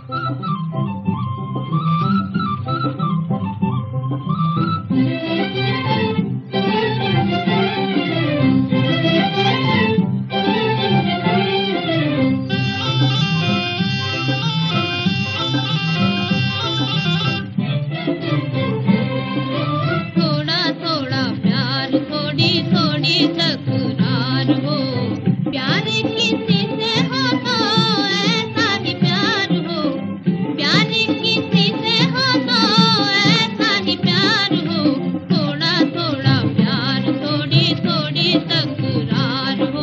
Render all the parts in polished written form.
थोड़ा थोड़ा प्यार, थोड़ी थोड़ी तकरार हो। प्यार किसी से हो तो ऐसा ही प्यार हो। प्यार किसी से हो तो ऐसा ही प्यार हो। थोड़ा थोड़ा प्यार, थोड़ी थोड़ी तकरार हो।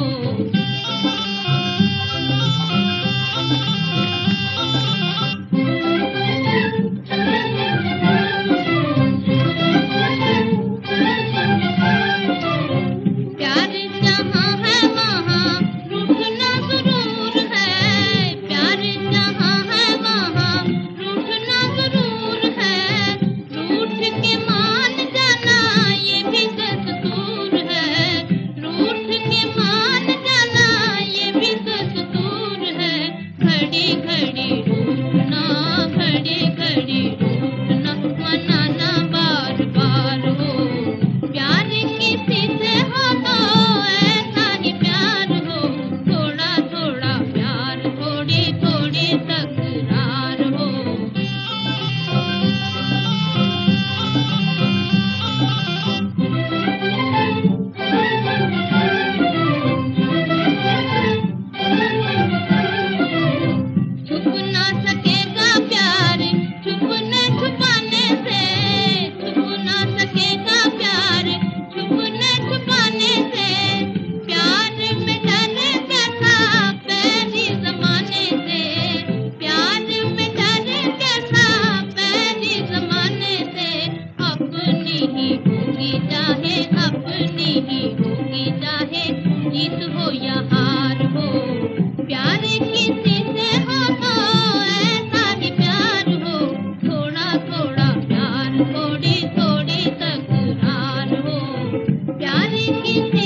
प्यार जहाँ है वहाँ रूठना जरूर है। प्यार जहाँ है वहाँ रूठना जरूर है। रूठ के मान जाना ये भी दस्तूर है। रूठ के मान जाना ये भी दस्तूर है। घड़ी घड़ी रूठना, घड़ी घड़ी रूठना, मनाना बार बार हो। प्यार किसी से हो तो ऐसा ही प्यार हो। थोड़ा थोड़ा प्यार, थोड़ी थोड़ी तकरार हो। छुप ना सकेगा प्यार छुपने छुपाने से। छुप ना सकेगा प्यार छुपने छुपाने से। प्यार में डर कैसा पहली जमाने से। प्यार में डर कैसा पहली जमाने से। अपनी ही होगी चाहे, अपनी ही होगी चाहे, जीत हो या हार हो। प्यार किसी से हो तो ऐसा ही प्यार हो। थोड़ा थोड़ा प्यार, थोड़ी थोड़ी तकरार हो। प्यार किसी